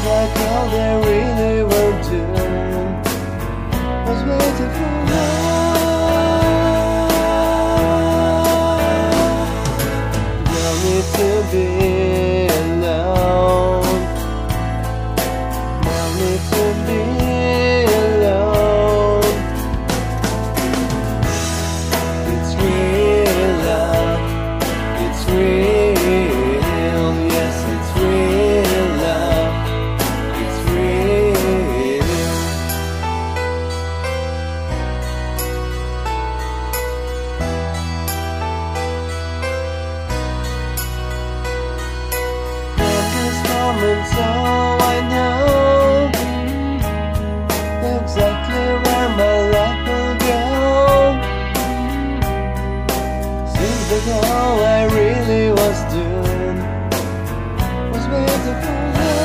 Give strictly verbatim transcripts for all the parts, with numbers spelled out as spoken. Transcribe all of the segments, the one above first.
like all they really were doing was waiting for love. Don't need to be alone. Don't need to be alone. It's real love. It's real. Yes, it's real love. It's real. From this moment, so I know exactly where my life will go. Seems like all I really was doing was waiting for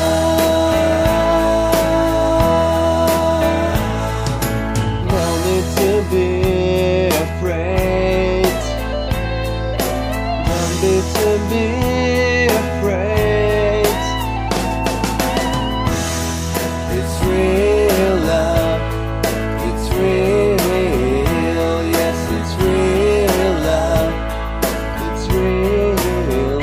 love. No need to be afraid. Don't need to be afraid. It's real love. It's real. Yes, it's real love. It's real.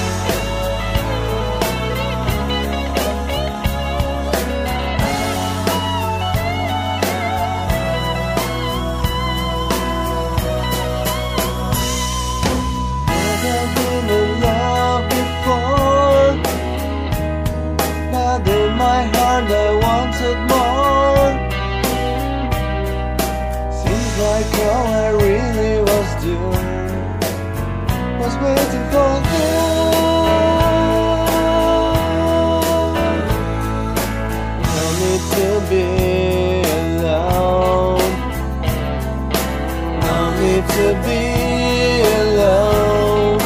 Never been in love before, but in my heart I wanted more. Seems like all I really was doing was waiting for love. No need to be alone. No need to be alone.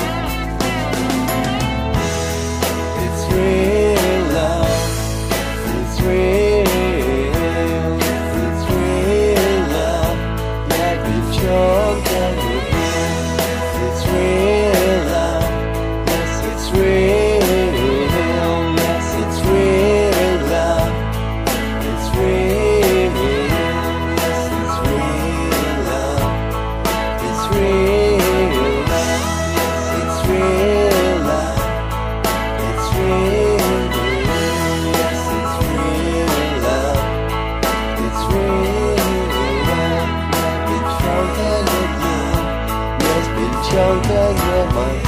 It's real love. It's real. It's real love. Like we've chosen again. It's real love. Yes, it's real. Yes, it's real love. It's real. Yes, it's real love. It's real love. Yes, it's real love. It's real. Yes, it's real love. It's real love. Been chosen again. Yes, been chosen again.